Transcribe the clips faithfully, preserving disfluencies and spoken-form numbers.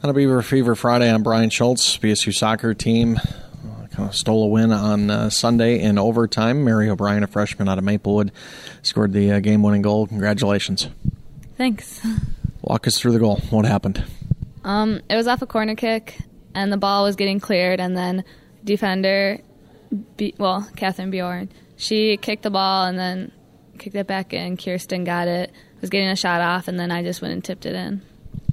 On a Beaver Fever Friday, I'm Brian Schultz. B S U soccer team uh, kind of stole a win on uh, Sunday in overtime. Mary O'Brien, a freshman out of Maplewood, scored the uh, game-winning goal. Congratulations. Thanks. Walk us through the goal. What happened? Um, it was off a corner kick, and the ball was getting cleared, and then defender, B- well, Catherine Bjorn, she kicked the ball and then kicked it back in. Kirsten got it, was getting a shot off, and then I just went and tipped it in.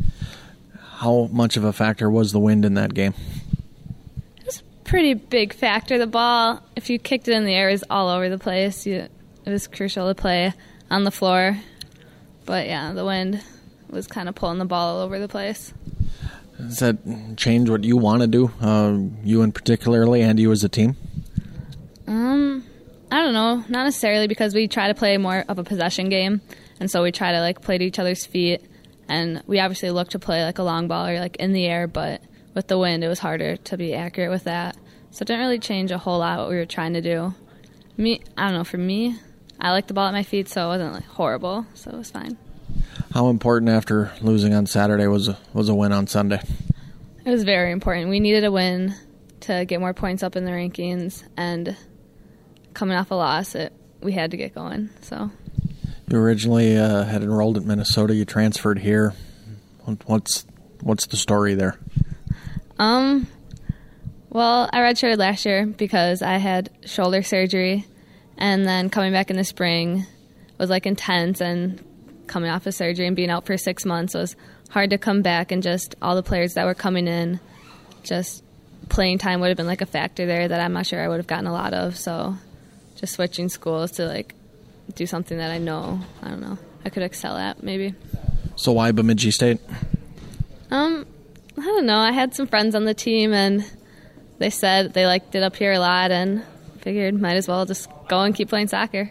How much of a factor was the wind in that game? It was a pretty big factor. The ball, if you kicked it in the air, it was all over the place. You, it was crucial to play on the floor. But, yeah, the wind was kind of pulling the ball all over the place. Does that change what you want to do, uh, you in particularly, and you as a team? Um, I don't know. Not necessarily, because we try to play more of a possession game, and so we try to, like, play to each other's feet. And we obviously look to play like a long ball or like in the air, but with the wind, it was harder to be accurate with that. So it didn't really change a whole lot what we were trying to do. Me, I don't know, for me, I like the ball at my feet, so it wasn't like horrible, so it was fine. How important after losing on Saturday was a, was a win on Sunday? It was very important. We needed a win to get more points up in the rankings, and coming off a loss, it, we had to get going, so... You originally uh, had enrolled at Minnesota. You transferred here. What's what's the story there? Um, well, I redshirted last year because I had shoulder surgery, and then coming back in the spring was like intense, and coming off of surgery and being out for six months was hard to come back, and just all the players that were coming in, just playing time would have been like a factor there that I'm not sure I would have gotten a lot of. So just switching schools to like do something that I know, I don't know, I could excel at, maybe. So why Bemidji State? Um, I don't know. I had some friends on the team, and they said they liked it up here a lot, and figured might as well just go and keep playing soccer.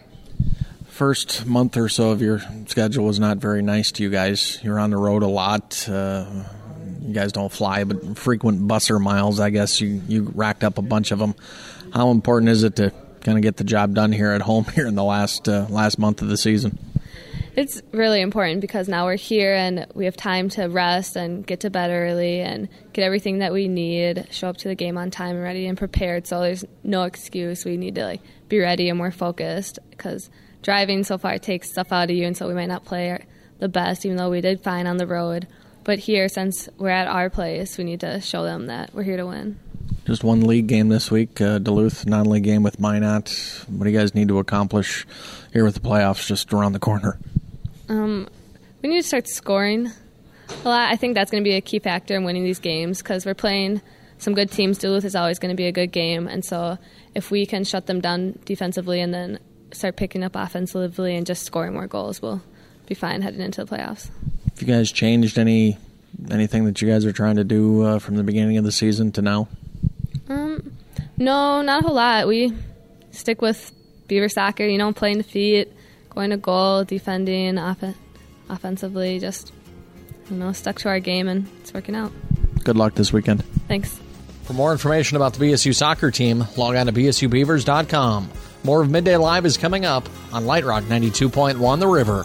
First month or so of your schedule was not very nice to you guys. You're on the road a lot. Uh, you guys don't fly, but frequent busser miles, I guess. You, you racked up a bunch of them. How important is it to kind of get the job done here at home here in the last uh, last month of the season? It's really important because now we're here and we have time to rest and get to bed early and get everything that we need, show up to the game on time and ready and prepared. So there's no excuse. We need to like be ready and more focused because driving so far takes stuff out of you, and so we might not play the best, even though we did fine on the road. But here, since we're at our place, we need to show them that we're here to win. Just one league game this week, uh, Duluth non-league game with Minot. What do you guys need to accomplish here with the playoffs just around the corner? Um, we need to start scoring a lot. I think that's going to be a key factor in winning these games because we're playing some good teams. Duluth is always going to be a good game, and so if we can shut them down defensively and then start picking up offensively and just scoring more goals, we'll be fine heading into the playoffs. Have you guys changed any anything that you guys are trying to do uh, from the beginning of the season to now? Um, no, not a whole lot. We stick with Beaver soccer, you know, playing the feet, going to goal, defending, off- offensively, just, you know, stuck to our game, and it's working out. Good luck this weekend. Thanks. For more information about the B S U soccer team, log on to b s u beavers dot com. More of Midday Live is coming up on Light Rock ninety-two point one The River.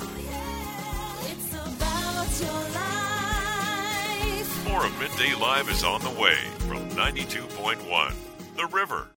More of Midday Live is on the way from ninety-two point one The River.